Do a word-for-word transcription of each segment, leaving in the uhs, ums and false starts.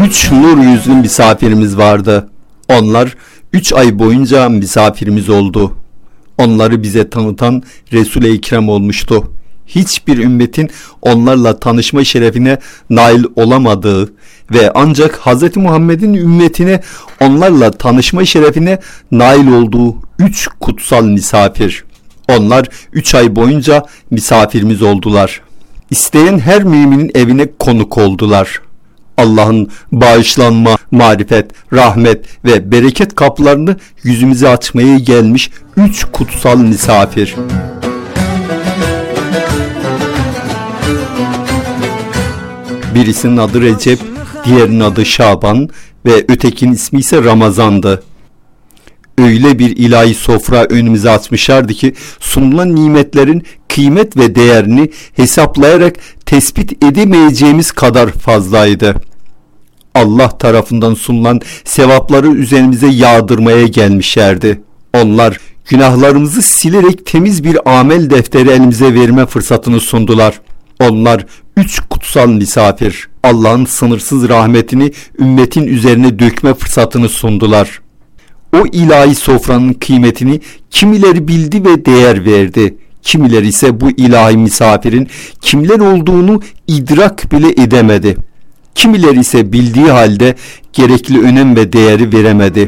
Üç nur yüzlü misafirimiz vardı. Onlar üç ay boyunca misafirimiz oldu. Onları bize tanıtan Resul-i Ekrem olmuştu. Hiçbir ümmetin onlarla tanışma şerefine nail olamadığı ve ancak Hz. Muhammed'in ümmetine onlarla tanışma şerefine nail olduğu üç kutsal misafir. Onlar üç ay boyunca misafirimiz oldular. İsteyen her müminin evine konuk oldular. Allah'ın bağışlanma, marifet, rahmet ve bereket kapılarını yüzümüze açmaya gelmiş üç kutsal misafir. Birisinin adı Recep, diğerinin adı Şaban ve ötekinin ismi ise Ramazan'dı. Öyle bir ilahi sofra önümüze açmışlardı ki sunulan nimetlerin kıymet ve değerini hesaplayarak tespit edemeyeceğimiz kadar fazlaydı. Allah tarafından sunulan sevapları üzerimize yağdırmaya gelmişlerdi. Onlar günahlarımızı silerek temiz bir amel defteri elimize verme fırsatını sundular. Onlar üç kutsal misafir, Allah'ın sınırsız rahmetini ümmetin üzerine dökme fırsatını sundular. O ilahi sofranın kıymetini kimileri bildi ve değer verdi. Kimileri ise bu ilahi misafirin kimler olduğunu idrak bile edemedi. Kimileri ise bildiği halde gerekli önem ve değeri veremedi.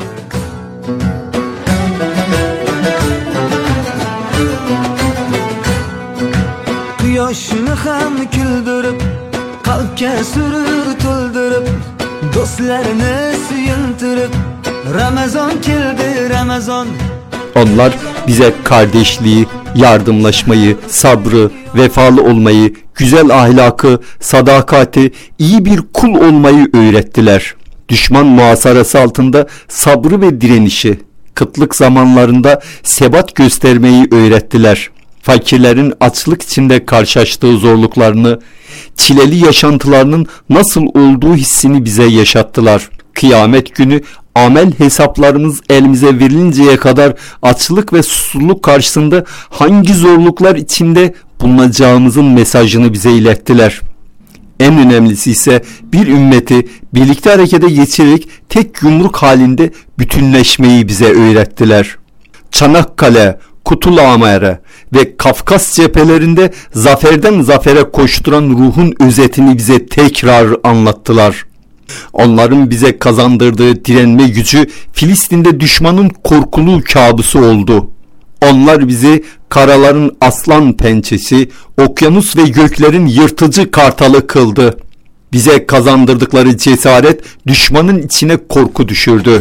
Yoshni ham kuldirib, qalbga surur to'ldirib, do'stlarni suyuntirib, Ramazon keldi Ramazon. Onlar bize kardeşliği, yardımlaşmayı, sabrı, vefalı olmayı, güzel ahlakı, sadakati, iyi bir kul olmayı öğrettiler. Düşman muhasarası altında sabrı ve direnişi, kıtlık zamanlarında sebat göstermeyi öğrettiler. Fakirlerin açlık içinde karşılaştığı zorluklarını, çileli yaşantılarının nasıl olduğu hissini bize yaşattılar. Kıyamet günü amel hesaplarımız elimize verilinceye kadar açlık ve susuzluk karşısında hangi zorluklar içinde bulunacağımızın mesajını bize ilettiler. En önemlisi ise bir ümmeti birlikte harekete geçirerek tek yumruk halinde bütünleşmeyi bize öğrettiler. Çanakkale, Kutluamere ve Kafkas cephelerinde zaferden zafere koşturan ruhun özetini bize tekrar anlattılar. Onların bize kazandırdığı direnme gücü Filistin'de düşmanın korkulu kabusu oldu. Onlar bizi karaların aslan pençesi, okyanus ve göklerin yırtıcı kartalı kıldı. Bize kazandırdıkları cesaret düşmanın içine korku düşürdü.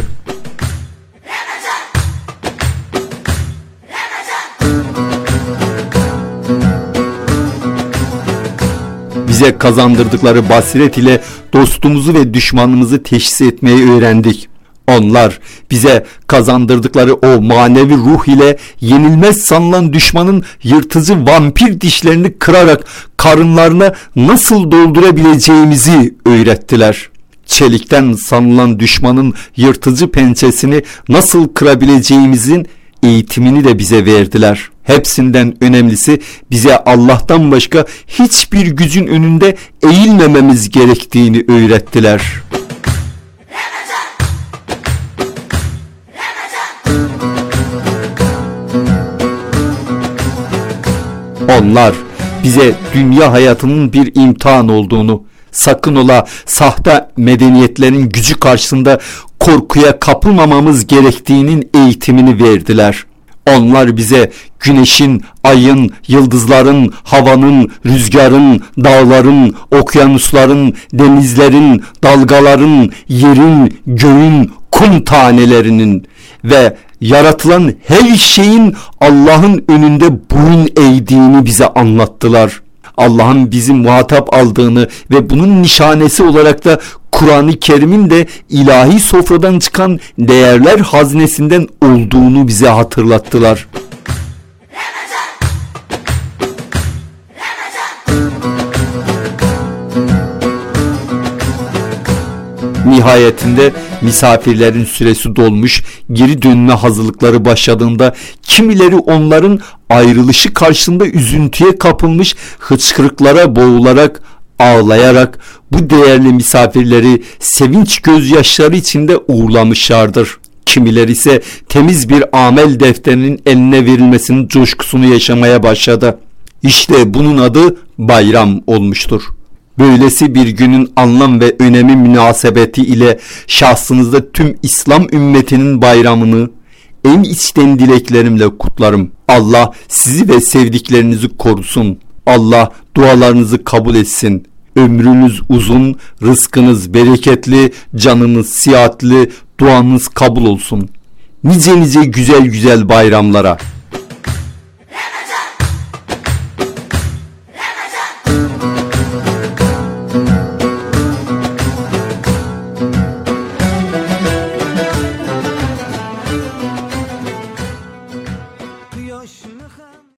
Bize kazandırdıkları basiret ile dostumuzu ve düşmanımızı teşhis etmeyi öğrendik. Onlar bize kazandırdıkları o manevi ruh ile yenilmez sanılan düşmanın yırtıcı vampir dişlerini kırarak karınlarına nasıl doldurabileceğimizi öğrettiler. Çelikten sanılan düşmanın yırtıcı pençesini nasıl kırabileceğimizin eğitimini de bize verdiler. Hepsinden önemlisi bize Allah'tan başka hiçbir gücün önünde eğilmememiz gerektiğini öğrettiler. Onlar bize dünya hayatının bir imtihan olduğunu, sakın ola sahte medeniyetlerin gücü karşısında korkuya kapılmamamız gerektiğinin eğitimini verdiler. Onlar bize güneşin, ayın, yıldızların, havanın, rüzgarın, dağların, okyanusların, denizlerin, dalgaların, yerin, göğün, kum tanelerinin ve yaratılan her şeyin Allah'ın önünde boyun eğdiğini bize anlattılar. Allah'ın bizi muhatap aldığını ve bunun nişanesi olarak da Kur'an-ı Kerim'in de ilahi sofradan çıkan değerler hazinesinden olduğunu bize hatırlattılar. Nihayetinde misafirlerin süresi dolmuş, geri dönme hazırlıkları başladığında kimileri onların ayrılışı karşısında üzüntüye kapılmış, hıçkırıklara boğularak ağlayarak bu değerli misafirleri sevinç gözyaşları içinde uğurlamışlardır. Kimileri ise temiz bir amel defterinin eline verilmesinin coşkusunu yaşamaya başladı. İşte bunun adı bayram olmuştur. Böylesi bir günün anlam ve önemi münasebeti ile şahsınızda tüm İslam ümmetinin bayramını en içten dileklerimle kutlarım. Allah sizi ve sevdiklerinizi korusun. Allah dualarınızı kabul etsin. Ömrünüz uzun, rızkınız bereketli, canınız sıhhatli, duanız kabul olsun. Nice nice güzel güzel bayramlara. Yoshini